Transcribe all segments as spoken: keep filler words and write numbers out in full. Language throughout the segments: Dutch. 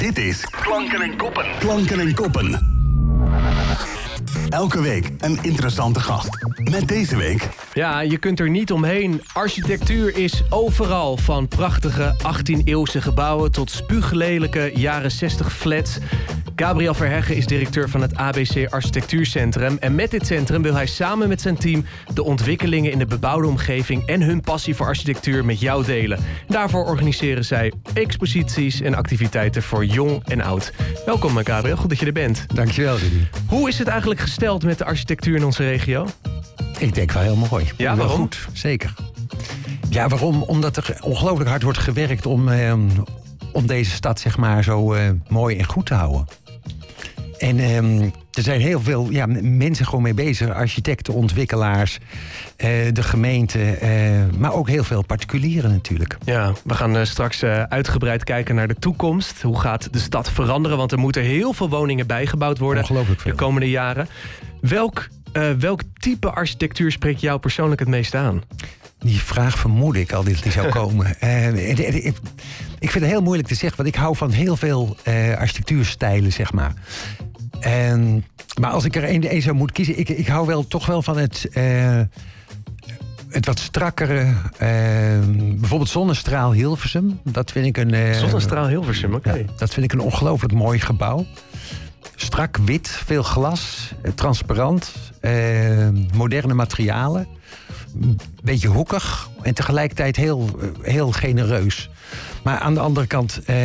Dit is Klanken en Koppen. Klanken en Koppen. Elke week een interessante gast. Met deze week... Ja, je kunt er niet omheen. Architectuur is overal. Van prachtige achttien-eeuwse gebouwen tot spuuglelijke jaren zestig flats. Gabriel Verheggen is directeur van het A B C Architectuurcentrum. En met dit centrum wil hij samen met zijn team de ontwikkelingen in de bebouwde omgeving en hun passie voor architectuur met jou delen. Daarvoor organiseren zij exposities en activiteiten voor jong en oud. Welkom Gabriel, goed dat je er bent. Dankjewel, Rudy. Hoe is het eigenlijk gesteld met de architectuur in onze regio? Ik denk wel heel mooi. Ja, wel waarom? Goed, zeker. Ja, waarom? Omdat er ongelooflijk hard wordt gewerkt om, eh, om deze stad zeg maar zo eh, mooi en goed te houden. En eh, er zijn heel veel ja, mensen gewoon mee bezig. Architecten, ontwikkelaars, eh, de gemeente. Eh, maar ook heel veel particulieren natuurlijk. Ja, we gaan uh, straks uh, uitgebreid kijken naar de toekomst. Hoe gaat de stad veranderen? Want er moeten heel veel woningen bijgebouwd worden Ongelooflijk veel. de komende jaren. Welk, uh, welk type architectuur spreekt jou persoonlijk het meest aan? Die vraag vermoedde ik al dat die zou komen. uh, ik, ik vind het heel moeilijk te zeggen, want ik hou van heel veel uh, architectuurstijlen, zeg maar. En, maar als ik er één, één zou moeten kiezen, ik, ik hou wel toch wel van het, uh, het wat strakkere. Uh, bijvoorbeeld Zonnestraal Hilversum. Dat vind ik een. Uh, Zonnestraal Hilversum, oké. Okay. Ja, dat vind ik een ongelooflijk mooi gebouw. Strak wit, veel glas, uh, transparant, uh, moderne materialen. Een beetje hoekig en tegelijkertijd heel, heel genereus. Maar aan de andere kant, eh,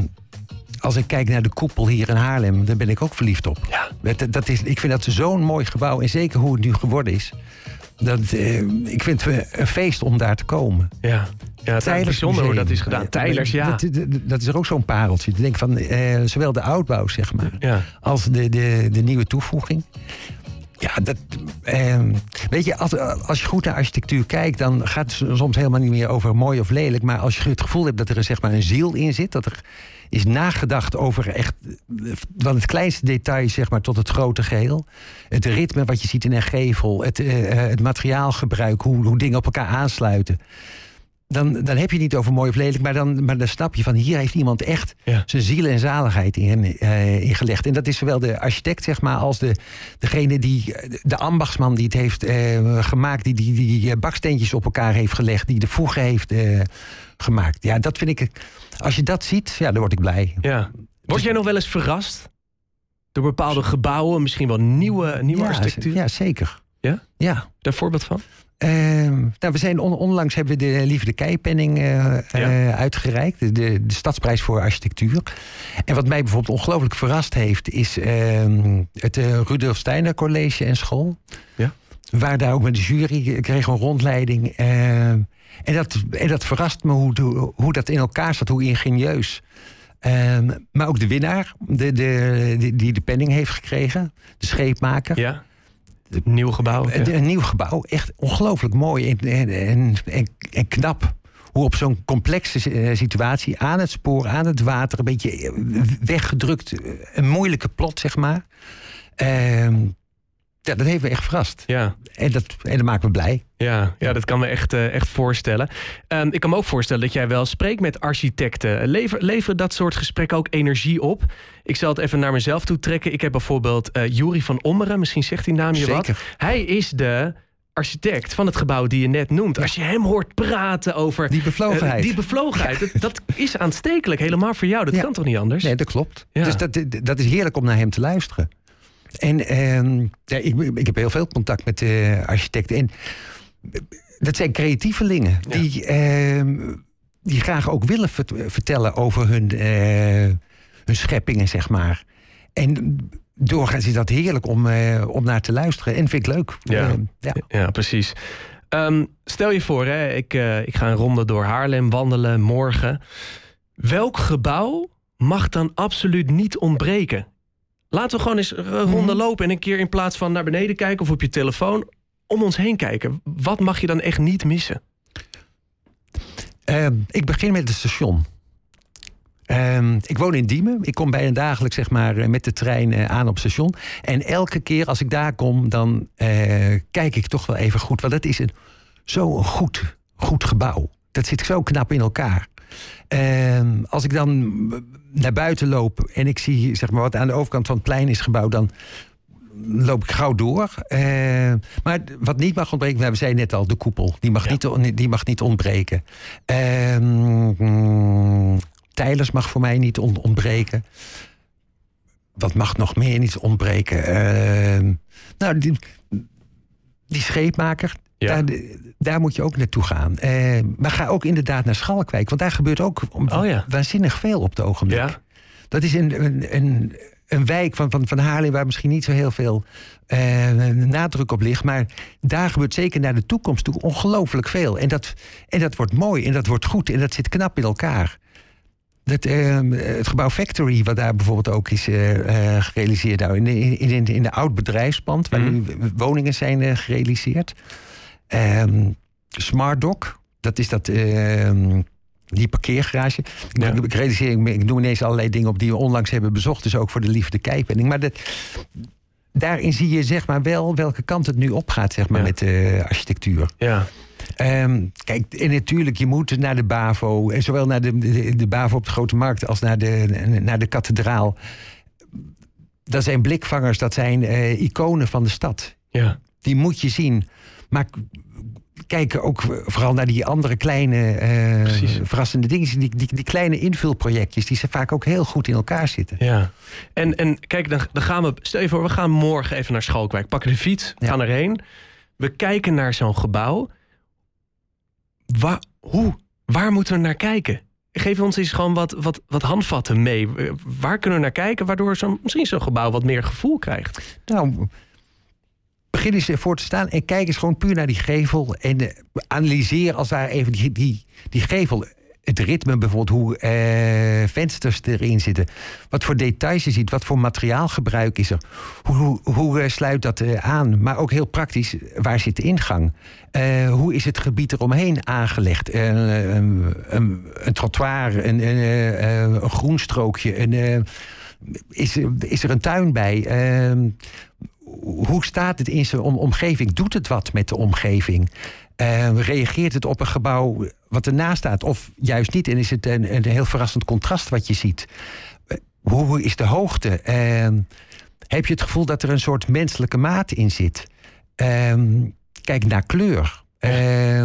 als ik kijk naar de koepel hier in Haarlem, daar ben ik ook verliefd op. Ja. Dat, dat is, ik vind dat zo'n mooi gebouw en zeker hoe het nu geworden is. Dat, eh, ik vind het een feest om daar te komen. Ja. Ja, het is bijzonder hoe dat is gedaan. Tijlers, ja. Dat, dat, dat is er ook zo'n pareltje. Ik denk van eh, zowel de oudbouw, zeg maar, ja. als de, de, de nieuwe toevoeging. Ja, dat, eh, weet je, als, als je goed naar architectuur kijkt, dan gaat het soms helemaal niet meer over mooi of lelijk. Maar als je het gevoel hebt dat er zeg maar een ziel in zit, dat er is nagedacht over echt van het kleinste detail zeg maar tot het grote geheel. Het ritme wat je ziet in een gevel, het, uh, het materiaalgebruik, hoe, hoe dingen op elkaar aansluiten. Dan, dan heb je het niet over mooi of lelijk, maar dan, maar dan snap je van hier heeft iemand echt ja. zijn ziel en zaligheid in, uh, in gelegd. En dat is zowel de architect, zeg maar, als de, degene die, de ambachtsman die het heeft uh, gemaakt, die, die die baksteentjes op elkaar heeft gelegd, die de voegen heeft uh, gemaakt. Ja, dat vind ik, als je dat ziet, ja, dan word ik blij. Ja. Word jij nog wel eens verrast door bepaalde gebouwen, misschien wel nieuwe, nieuwe ja, architectuur? Ja, zeker. Ja? Ja. Daar een voorbeeld van? Uh, nou, we zijn on, onlangs hebben we de Lieve de Keipenning uh, ja. uh, uitgereikt. De, de, de Stadsprijs voor Architectuur. En wat mij bijvoorbeeld ongelooflijk verrast heeft, is uh, het uh, Rudolf Steiner College en School. Ja. Waar daar ook met de jury kreeg een rondleiding. Uh, en, dat, en dat verrast me hoe, hoe dat in elkaar staat, hoe ingenieus. Uh, maar ook de winnaar, de, de, die, die de penning heeft gekregen, de scheepmaker. Ja. Het nieuw gebouw. Ja. Een, een nieuw gebouw, echt ongelooflijk mooi en, en, en, en knap. Hoe op zo'n complexe situatie, aan het spoor, aan het water, een beetje weggedrukt, een moeilijke plot, zeg maar. Uh, ja, dat heeft me echt verrast. Ja. En, dat, en dat maakt me blij. Ja, ja, dat kan me echt, uh, echt voorstellen. Um, ik kan me ook voorstellen dat jij wel spreekt met architecten. Lever, leveren dat soort gesprekken ook energie op? Ik zal het even naar mezelf toe trekken. Ik heb bijvoorbeeld uh, Jury van Ommeren, misschien zegt die naam je Zeker. wat. Hij is de architect van het gebouw die je net noemt. Als je hem hoort praten over... Die bevlogenheid. Uh, die bevlogenheid, dat, dat is aanstekelijk. Helemaal voor jou, dat ja. kan toch niet anders? Nee, dat klopt. Ja. Dus dat, dat is heerlijk om naar hem te luisteren. En uh, ja, ik, ik heb heel veel contact met uh, architecten. En dat zijn creatievelingen. Ja. Die, uh, die graag ook willen vert- vertellen over hun, uh, hun scheppingen, zeg maar. En doorgaans is dat heerlijk om, uh, om naar te luisteren. En vind ik leuk. Ja, uh, ja. ja precies. Um, stel je voor, hè, ik, uh, ik ga een ronde door Haarlem wandelen morgen. Welk gebouw mag dan absoluut niet ontbreken? Laten we gewoon eens een ronde lopen en een keer in plaats van naar beneden kijken of op je telefoon om ons heen kijken. Wat mag je dan echt niet missen? Uh, ik begin met het station. Uh, ik woon in Diemen. Ik kom bijna dagelijks zeg maar, met de trein uh, aan op het station. En elke keer als ik daar kom, dan uh, kijk ik toch wel even goed. Want dat is een, zo'n goed, goed gebouw. Dat zit zo knap in elkaar. Uh, als ik dan naar buiten loop en ik zie zeg maar, wat aan de overkant van het plein is gebouwd, dan loop ik gauw door. Uh, maar wat niet mag ontbreken, nou, we zeiden net al, de koepel. Die mag, ja. niet, die mag niet ontbreken. Uh, mm, Tijlers mag voor mij niet on- ontbreken. Wat mag nog meer niet ontbreken? Uh, nou, die, die scheepmaker, ja. daar, daar moet je ook naartoe gaan. Uh, maar ga ook inderdaad naar Schalkwijk. Want daar gebeurt ook oh, ja. waanzinnig veel op het ogenblik. Ja. Dat is een, een, een, een wijk van, van, van Haarlem waar misschien niet zo heel veel uh, nadruk op ligt. Maar daar gebeurt zeker naar de toekomst toe ongelooflijk veel. En dat, en dat wordt mooi en dat wordt goed en dat zit knap in elkaar. Dat, uh, het gebouw Factory, wat daar bijvoorbeeld ook is uh, uh, gerealiseerd... Nou, in, de, in, in, in de oud bedrijfspand, waar mm. nu woningen zijn uh, gerealiseerd. Um, Smart Dock, dat is dat, uh, die parkeergarage. Ja. Ik, ik, realiseer, ik, ik doe ineens allerlei dingen op die we onlangs hebben bezocht... dus ook voor de liefde kijkpenning. Maar dat, daarin zie je zeg maar wel welke kant het nu opgaat zeg maar, ja. met de uh, architectuur. Ja. Um, kijk, en natuurlijk, je moet naar de BAVO... en zowel naar de, de, de BAVO op de Grote Markt als naar de, naar de kathedraal. Dat zijn blikvangers, dat zijn uh, iconen van de stad. Ja. Die moet je zien. Maar kijk ook vooral naar die andere kleine uh, verrassende dingen. Die, die, die kleine invulprojectjes, die vaak ook heel goed in elkaar zitten. Ja. En, en kijk, dan, dan gaan we... Stel je voor, we gaan morgen even naar Schalkwijk. Pakken de fiets, gaan ja. erheen. We kijken naar zo'n gebouw... Waar, hoe? Waar moeten we naar kijken? Geef ons eens gewoon wat, wat, wat handvatten mee. Waar kunnen we naar kijken, waardoor zo'n, misschien zo'n gebouw wat meer gevoel krijgt? Nou, begin eens ervoor te staan en kijk eens gewoon puur naar die gevel. En uh, analyseer als daar even die, die, die gevel. Het ritme bijvoorbeeld, hoe uh, vensters erin zitten. Wat voor details je ziet, wat voor materiaalgebruik is er. Hoe, hoe, hoe uh, sluit dat uh, aan? Maar ook heel praktisch, waar zit de ingang? Uh, hoe is het gebied eromheen aangelegd? Uh, een, een, een trottoir, een, een, uh, een groenstrookje. Een, uh, is, is er een tuin bij? Uh, hoe staat het in zijn om, omgeving? Doet het wat met de omgeving? Uh, reageert het op een gebouw wat ernaast staat? Of juist niet? En is het een, een heel verrassend contrast wat je ziet? Uh, hoe is de hoogte? Uh, heb je het gevoel dat er een soort menselijke maat in zit? Uh, kijk naar kleur. Uh,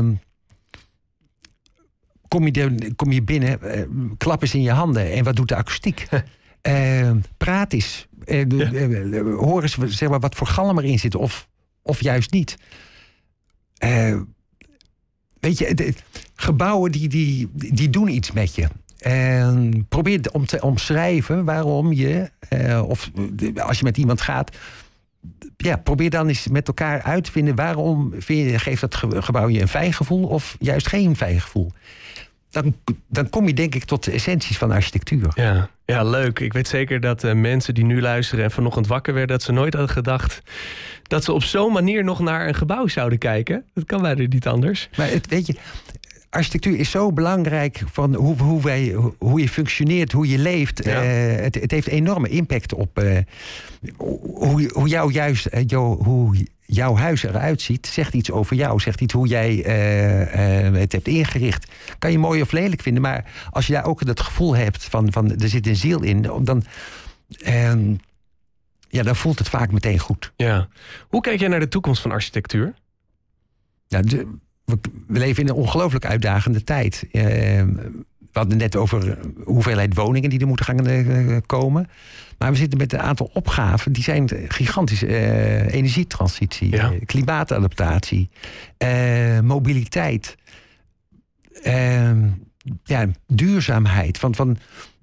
kom, je de, kom je binnen, uh, klap eens in je handen. En wat doet de akoestiek? Uh, praat eens. Uh, ja. uh, hoor eens zeg maar, wat voor galm erin zit. Of, of juist niet. Uh, weet je, de, gebouwen die, die, die doen iets met je. Uh, probeer om te omschrijven waarom je, uh, of als je met iemand gaat... Ja, probeer dan eens met elkaar uit te vinden... waarom vind je, geeft dat gebouw je een fijn gevoel of juist geen fijn gevoel. Dan, dan kom je denk ik tot de essenties van de architectuur. Ja, ja leuk. Ik weet zeker dat uh, mensen die nu luisteren... en vanochtend wakker werden, dat ze nooit hadden gedacht... dat ze op zo'n manier nog naar een gebouw zouden kijken. Dat kan bijna niet anders. Maar het, weet je, architectuur is zo belangrijk... van hoe, hoe, wij, hoe je functioneert, hoe je leeft. Ja. Uh, het, het heeft enorme impact op uh, hoe, hoe, jou juist, uh, jou, hoe jouw huis eruit ziet. Zegt iets over jou, zegt iets hoe jij uh, uh, het hebt ingericht. Kan je mooi of lelijk vinden, maar als je daar ook het gevoel hebt... van, van er zit een ziel in, dan... Uh, Ja, dan voelt het vaak meteen goed. Ja. Hoe kijk jij naar de toekomst van architectuur? Ja, de, we, we leven in een ongelooflijk uitdagende tijd. Uh, we hadden net over hoeveelheid woningen die er moeten gaan uh, komen. Maar we zitten met een aantal opgaven. Die zijn gigantisch. Uh, energietransitie, ja. uh, klimaatadaptatie, uh, mobiliteit. Uh, ja, duurzaamheid. Van... van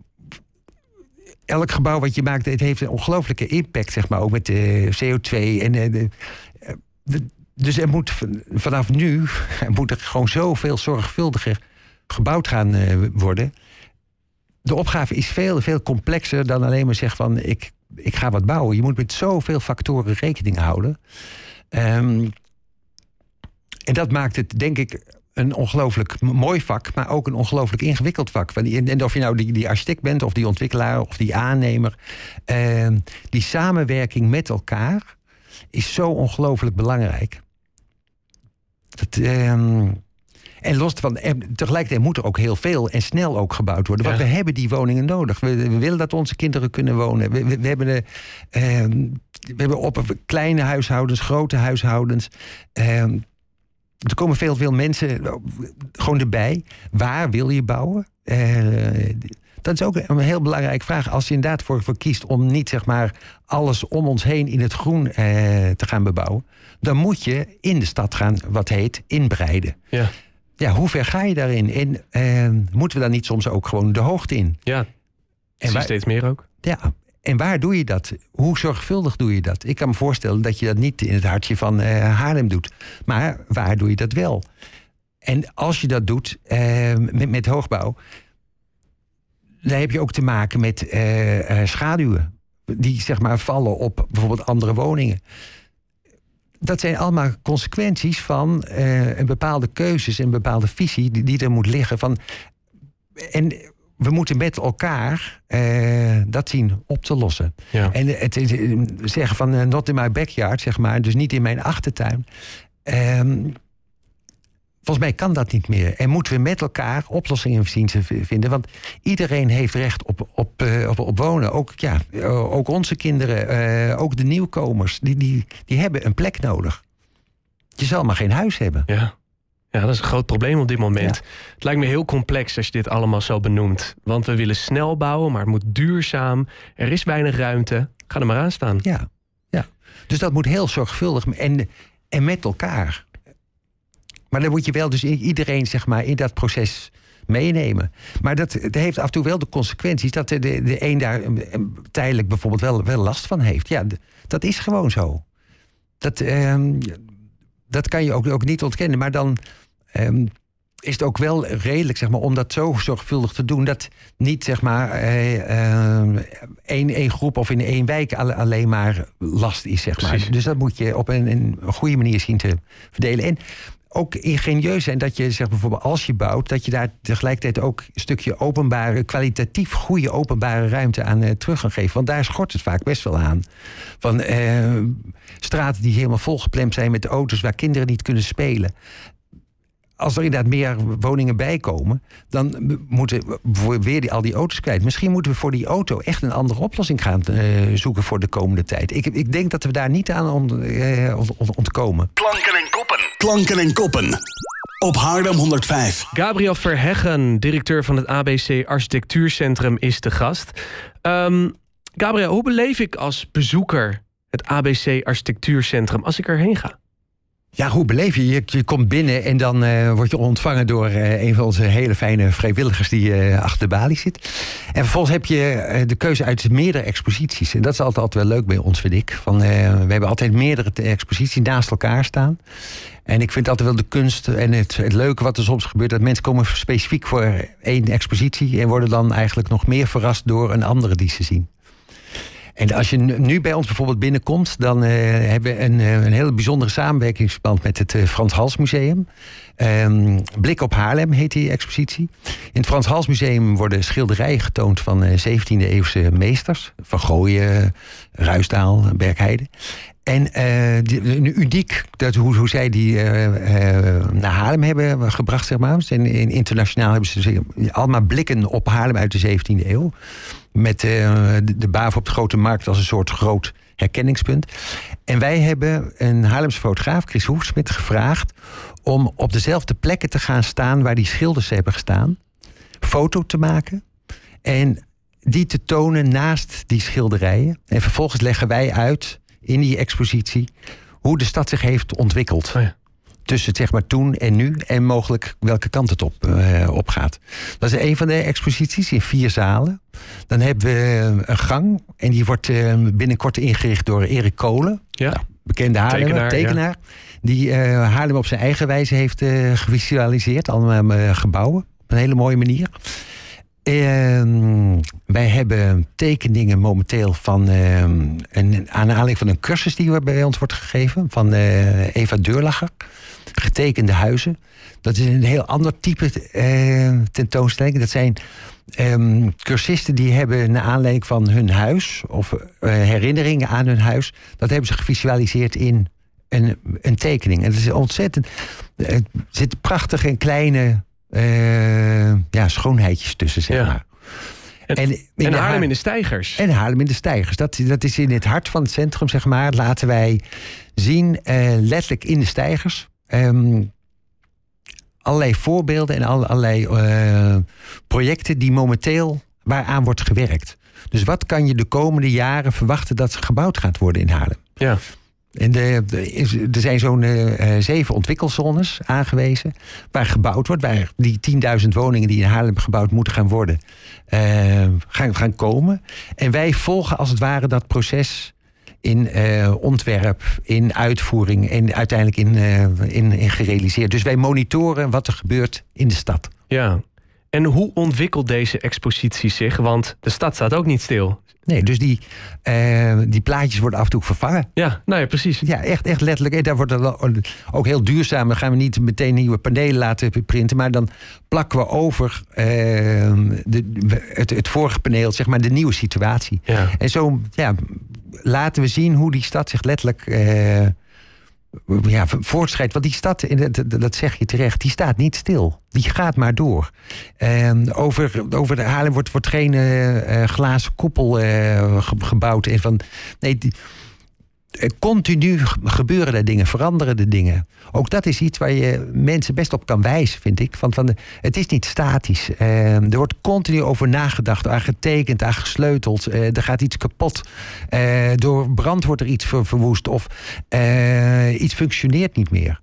elk gebouw wat je maakt, het heeft een ongelooflijke impact, zeg maar, ook met de C O twee. En de, de, de, dus er moet vanaf nu er moet er gewoon zoveel zorgvuldiger gebouwd gaan uh, worden. De opgave is veel, veel complexer dan alleen maar zeggen van ik, ik ga wat bouwen. Je moet met zoveel factoren rekening houden. Um, en dat maakt het, denk ik, een ongelooflijk mooi vak, maar ook een ongelooflijk ingewikkeld vak. En of je nou die, die architect bent, of die ontwikkelaar, of die aannemer. Uh, die samenwerking met elkaar is zo ongelooflijk belangrijk. Dat, uh, En los van, en tegelijkertijd moet er ook heel veel en snel ook gebouwd worden. Want ja. we hebben die woningen nodig. We, we willen dat onze kinderen kunnen wonen. We, we, we hebben de, uh, we hebben op kleine huishoudens, grote huishoudens. Uh, er komen veel, veel mensen gewoon erbij. Waar wil je bouwen? Uh, dat is ook een heel belangrijke vraag. Als je inderdaad voor, voor kiest om niet zeg maar alles om ons heen in het groen uh, te gaan bebouwen, dan moet je in de stad gaan, wat heet, inbreiden. Ja. Ja, hoe ver ga je daarin? En uh, moeten we dan niet soms ook gewoon de hoogte in? Ja, en waar, steeds meer ook. Ja, en waar doe je dat? Hoe zorgvuldig doe je dat? Ik kan me voorstellen dat je dat niet in het hartje van uh, Haarlem doet. Maar waar doe je dat wel? En als je dat doet uh, met, met hoogbouw, dan heb je ook te maken met uh, uh, schaduwen. Die zeg maar vallen op bijvoorbeeld andere woningen. Dat zijn allemaal consequenties van uh, een bepaalde keuzes en een bepaalde visie die, die er moet liggen. Van, en we moeten met elkaar uh, dat zien op te lossen. Ja. En het, het zeggen van uh, not in my backyard, zeg maar, dus niet in mijn achtertuin. Um, Volgens mij kan dat niet meer. En moeten we met elkaar oplossingen zien te vinden. Want iedereen heeft recht op, op, uh, op, op wonen. Ook, ja, uh, ook onze kinderen, uh, ook de nieuwkomers. Die, die, die hebben een plek nodig. Je zal maar geen huis hebben. Ja, ja dat is een groot probleem op dit moment. Ja. Het lijkt me heel complex als je dit allemaal zo benoemt. Want we willen snel bouwen, maar het moet duurzaam. Er is weinig ruimte. Ga er maar aan staan. Ja, ja. Dus dat moet heel zorgvuldig en, en met elkaar. Maar dan moet je wel dus iedereen zeg maar, in dat proces meenemen. Maar dat, dat heeft af en toe wel de consequenties dat de, de, de een daar tijdelijk bijvoorbeeld wel, wel last van heeft. Ja, d- dat is gewoon zo. Dat, um, dat kan je ook, ook niet ontkennen. Maar dan um, is het ook wel redelijk zeg maar, om dat zo zorgvuldig te doen dat niet zeg maar één uh, uh, groep of in één wijk alleen maar last is. Zeg maar. Dus dat moet je op een, een goede manier zien te verdelen. En ook ingenieus zijn dat je zegt bijvoorbeeld als je bouwt, dat je daar tegelijkertijd ook een stukje openbare, kwalitatief goede openbare ruimte aan uh, terug kan geven. Want daar schort het vaak best wel aan. Van uh, straten die helemaal volgeplemd zijn met auto's waar kinderen niet kunnen spelen. Als er inderdaad meer woningen bij komen, dan moeten we weer die, al die auto's kwijt. Misschien moeten we voor die auto echt een andere oplossing gaan uh, zoeken voor de komende tijd. Ik, ik denk dat we daar niet aan ont, uh, ont, ontkomen. Klanken en koppen. Klanken en koppen. Op Haarlem honderdvijf. Gabriel Verheggen, directeur van het A B C Architectuurcentrum, is de gast. Um, Gabriel, hoe beleef ik als bezoeker het A B C Architectuurcentrum als ik erheen ga? Ja, hoe beleef je? Je, je komt binnen en dan uh, word je ontvangen door uh, een van onze hele fijne vrijwilligers die uh, achter de balie zit. En vervolgens heb je uh, de keuze uit meerdere exposities. En dat is altijd, altijd wel leuk bij ons, vind ik. Van, uh, we hebben altijd meerdere exposities naast elkaar staan. En ik vind altijd wel de kunst en het, het leuke wat er soms gebeurt, dat mensen komen specifiek voor één expositie en worden dan eigenlijk nog meer verrast door een andere die ze zien. En als je nu bij ons bijvoorbeeld binnenkomt, dan uh, hebben we een, een hele bijzondere samenwerkingsverband met het uh, Frans Hals Museum. Um, Blik op Haarlem heet die expositie. In het Frans Hals Museum worden schilderijen getoond van uh, zeventiende eeuwse meesters. Van Gooien, Ruisdael, Berkheide. En uh, die, uniek dat hoe, hoe zij die uh, uh, naar Haarlem hebben gebracht, zeg maar. En internationaal hebben ze allemaal blikken op Haarlem uit de zeventiende eeuw. Met uh, de, de Bave op de Grote Markt als een soort groot herkenningspunt. En wij hebben een Haarlemse fotograaf, Chris Hoefsmit, gevraagd om op dezelfde plekken te gaan staan waar die schilders hebben gestaan. Foto te maken en die te tonen naast die schilderijen. En vervolgens leggen wij uit in die expositie hoe de stad zich heeft ontwikkeld. Oh ja. Tussen zeg maar toen en nu en mogelijk welke kant het op, uh, op gaat. Dat is een van de exposities in vier zalen. Dan hebben we een gang en die wordt uh, binnenkort ingericht door Erik Kolen. Ja. Nou, bekende Haarlemmer, tekenaar. tekenaar ja. Die uh, Haarlem op zijn eigen wijze heeft uh, gevisualiseerd. Allemaal uh, gebouwen op een hele mooie manier. Uh, wij hebben tekeningen momenteel van uh, een aanhaling van een cursus die bij ons wordt gegeven van uh, Eva Deurlacher. Getekende huizen. Dat is een heel ander type uh, tentoonstelling. Dat zijn um, cursisten die hebben naar aanleiding van hun huis of uh, herinneringen aan hun huis, dat hebben ze gevisualiseerd in een, een tekening. En het is ontzettend... Er zitten prachtige en kleine uh, ja, schoonheidjes tussen, zeg ja. maar. En, en, en Haarlem Haar- in de Steigers. En Haarlem in de Steigers. Dat, dat is in het hart van het centrum, zeg maar. Laten wij zien, uh, letterlijk in de Steigers... Um, allerlei voorbeelden en allerlei uh, projecten die momenteel waaraan wordt gewerkt. Dus wat kan je de komende jaren verwachten dat gebouwd gaat worden in Haarlem? Ja. En de, de, er zijn zo'n uh, zeven ontwikkelzones aangewezen waar gebouwd wordt, waar die tienduizend woningen die in Haarlem gebouwd moeten gaan worden, uh, gaan, gaan komen. En wij volgen als het ware dat proces in uh, ontwerp, in uitvoering en uiteindelijk in, uh, in, in gerealiseerd. Dus wij monitoren wat er gebeurt in de stad. Ja. En hoe ontwikkelt deze expositie zich? Want de stad staat ook niet stil. Nee, dus die, uh, die plaatjes worden af en toe vervangen. Ja, nou ja, precies. Ja, echt, echt letterlijk. En daar wordt het ook heel duurzaam. Dan gaan we niet meteen nieuwe panelen laten printen. Maar dan plakken we over uh, de, het, het vorige paneel, zeg maar, de nieuwe situatie. Ja. En zo ja, laten we zien hoe die stad zich letterlijk uh, ja, voortschrijdt. Want die stad, dat, dat zeg je terecht, die staat niet stil. Die gaat maar door. Uh, over, over de Haarlem wordt, wordt geen uh, glazen koepel uh, gebouwd. En van, nee, die, uh, continu gebeuren er dingen, veranderen de dingen. Ook dat is iets waar je mensen best op kan wijzen, vind ik. Van, van de, het is niet statisch. Uh, er wordt continu over nagedacht, aan getekend, aan gesleuteld. Uh, er gaat iets kapot. Uh, door brand wordt er iets ver, verwoest. Of uh, iets functioneert niet meer.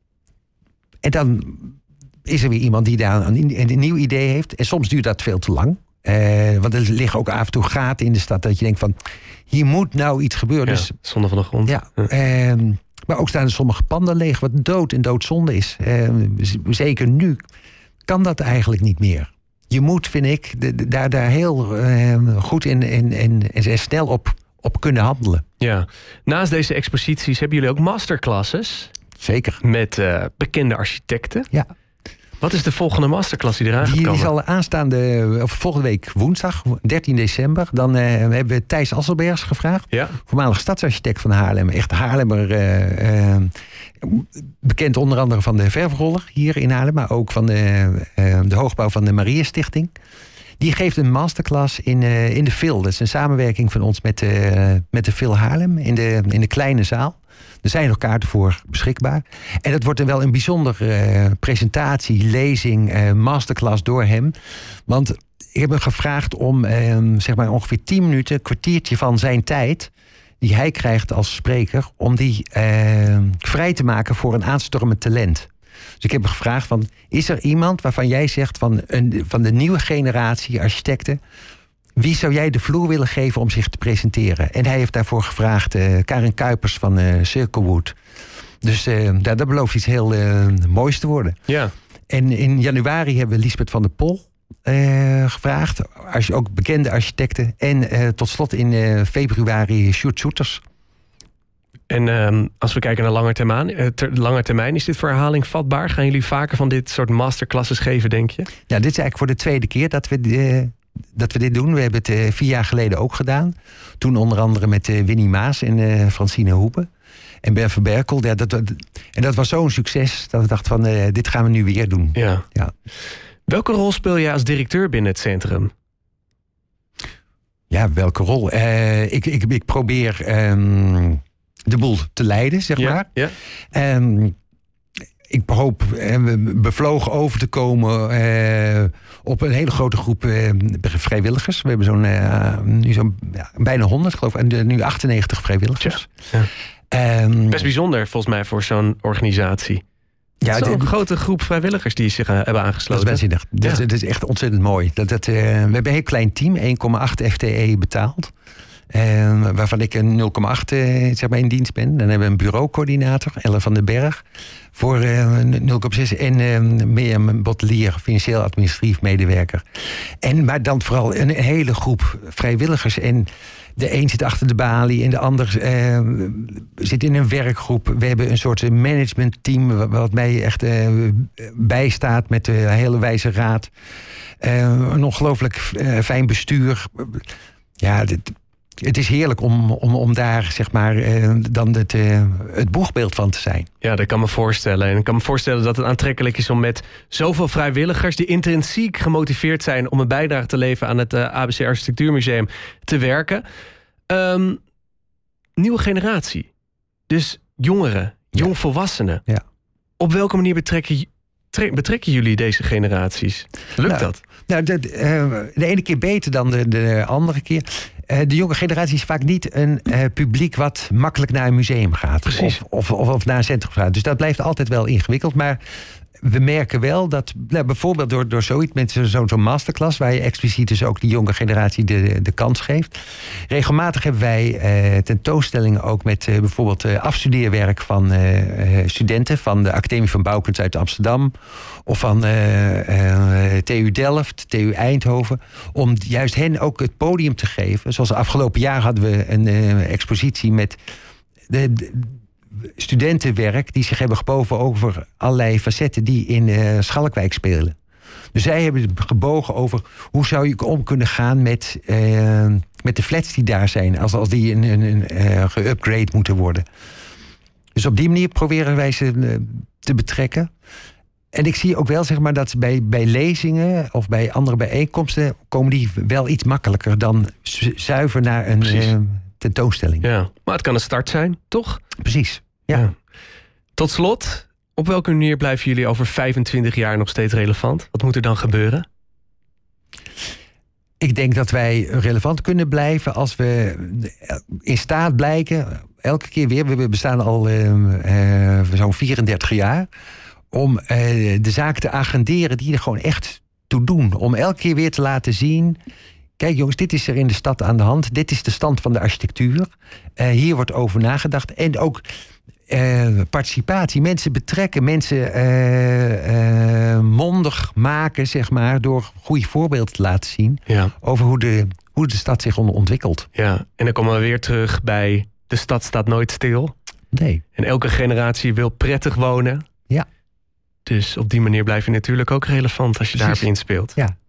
En dan is er weer iemand die daar een, een nieuw idee heeft. En soms duurt dat veel te lang. Uh, want er liggen ook af en toe gaten in de stad dat je denkt van, hier moet nou iets gebeuren. Ja, dus, zonde van de grond. Ja, uh, maar ook staan er sommige panden leeg, wat dood en doodzonde is. Uh, zeker nu kan dat eigenlijk niet meer. Je moet, vind ik, de, de, daar, daar heel uh, goed in en, en, en snel op, op kunnen handelen. Ja. Naast deze exposities hebben jullie ook masterclasses. Zeker. Met uh, bekende architecten. Ja. Wat is de volgende masterclass die eraan gaat Die komen? is al aanstaande, of volgende week woensdag, dertien december. Dan uh, hebben we Thijs Asselbergs gevraagd. Ja. Voormalig stadsarchitect van Haarlem. Echt Haarlemmer. Uh, uh, bekend onder andere van de verfroller hier in Haarlem. Maar ook van de, uh, de hoogbouw van de Mariëstichting. Die geeft een masterclass in, uh, in de V I L. Dat is een samenwerking van ons met, uh, met de V I L Haarlem. In de, in de kleine zaal. Er zijn nog kaarten voor beschikbaar. En dat wordt dan wel een bijzondere uh, presentatie, lezing, uh, masterclass door hem. Want ik heb hem gevraagd om uh, zeg maar ongeveer tien minuten, een kwartiertje van zijn tijd, die hij krijgt als spreker, om die uh, vrij te maken voor een aanstormend talent. Dus ik heb hem gevraagd van, is er iemand waarvan jij zegt van, een, van de nieuwe generatie architecten, wie zou jij de vloer willen geven om zich te presenteren? En hij heeft daarvoor gevraagd uh, Karin Kuipers van uh, Circlewood. Dus uh, dat, dat belooft iets heel uh, moois te worden. Ja. En in januari hebben we Liesbeth van der Pol uh, gevraagd. Als, ook bekende architecten. En uh, tot slot in uh, februari Sjoerd Soeters. En uh, als we kijken naar lange termijn, uh, ter, lange termijn, is dit voor herhaling vatbaar? Gaan jullie vaker van dit soort masterclasses geven, denk je? Ja, dit is eigenlijk voor de tweede keer dat we... Uh, dat we dit doen. We hebben het uh, vier jaar geleden ook gedaan. Toen onder andere met uh, Winnie Maas en uh, Francine Hoepen. En Ben van Berkel. Ja, dat, dat, en dat was zo'n succes dat we dachten van, uh, dit gaan we nu weer doen. Ja. Ja. Welke rol speel je als directeur binnen het centrum? Ja, welke rol? Uh, ik, ik, ik probeer um, de boel te leiden, zeg ja, maar. Ja. Um, Ik hoop uh, bevlogen over te komen uh, op een hele grote groep uh, vrijwilligers. We hebben zo'n uh, nu zo'n ja, bijna honderd, geloof ik, en nu achtennegentig vrijwilligers. Ja. Ja. Um, Best bijzonder, volgens mij, voor zo'n organisatie. Ja, zo'n het, grote groep vrijwilligers die zich uh, hebben aangesloten. Dat is waanzinnig. Ja. Dat, dat is echt ontzettend mooi. Dat, dat, uh, we hebben een heel klein team, één komma acht F T E betaald. Uh, waarvan ik een nul komma acht uh, zeg maar in dienst ben. Dan hebben we een bureaucoördinator, Ellen van den Berg, voor uh, nul komma zes. En uh, Mirjam Bottelier, financieel administratief medewerker. En, maar dan vooral een hele groep vrijwilligers. En de een zit achter de balie en de ander uh, zit in een werkgroep. We hebben een soort managementteam wat mij echt uh, bijstaat met de hele wijze raad. Uh, een ongelooflijk uh, fijn bestuur. Ja, dit, het is heerlijk om, om, om daar zeg maar uh, dan het, uh, het boegbeeld van te zijn. Ja, dat kan me voorstellen. En ik kan me voorstellen dat het aantrekkelijk is om met zoveel vrijwilligers die intrinsiek gemotiveerd zijn om een bijdrage te leveren aan het uh, A B C Architectuurmuseum te werken. Um, nieuwe generatie. Dus jongeren, jongvolwassenen. Ja. Op welke manier betrekken, tre- betrekken jullie deze generaties? Lukt nou, dat? Nou, de, uh, de ene keer beter dan de, de andere keer. Uh, de jonge generatie is vaak niet een uh, publiek wat makkelijk naar een museum gaat. Precies. Of, of, of, of naar een centrum gaat. Dus dat blijft altijd wel ingewikkeld. Maar we merken wel dat, nou, bijvoorbeeld door, door zoiets met zo'n zo masterclass, waar je expliciet dus ook die jonge generatie de, de kans geeft. Regelmatig hebben wij uh, tentoonstellingen ook met uh, bijvoorbeeld uh, afstudeerwerk van uh, uh, studenten van de Academie van Bouwkunst uit Amsterdam. Of van uh, uh, T U Delft, T U Eindhoven. Om juist hen ook het podium te geven. Zoals afgelopen jaar hadden we een uh, expositie met de, de studentenwerk die zich hebben gebogen over allerlei facetten die in uh, Schalkwijk spelen. Dus zij hebben gebogen over hoe zou je om kunnen gaan met, uh, met de flats die daar zijn, als, als die een, een, een, uh, geupgrade moeten worden. Dus op die manier proberen wij ze uh, te betrekken. En ik zie ook wel zeg maar, dat bij, bij lezingen of bij andere bijeenkomsten komen die wel iets makkelijker dan zuiver naar een uh, tentoonstelling. Ja, maar het kan een start zijn, toch? Precies, ja. ja. Tot slot, op welke manier blijven jullie over vijfentwintig jaar nog steeds relevant? Wat moet er dan gebeuren? Ik denk dat wij relevant kunnen blijven als we in staat blijken, elke keer weer, we bestaan al uh, uh, zo'n vierendertig jaar, om uh, de zaken te agenderen die er gewoon echt toe doen. Om elke keer weer te laten zien, kijk jongens, dit is er in de stad aan de hand. Dit is de stand van de architectuur. Uh, hier wordt over nagedacht. En ook uh, participatie. Mensen betrekken, mensen uh, uh, mondig maken, zeg maar, door goede voorbeelden te laten zien. Ja. Over hoe de, hoe de stad zich ontwikkelt. Ja, en dan komen we weer terug bij de stad staat nooit stil. Nee. En elke generatie wil prettig wonen. Ja. Dus op die manier blijf je natuurlijk ook relevant als je Precies. daarop inspeelt. Ja.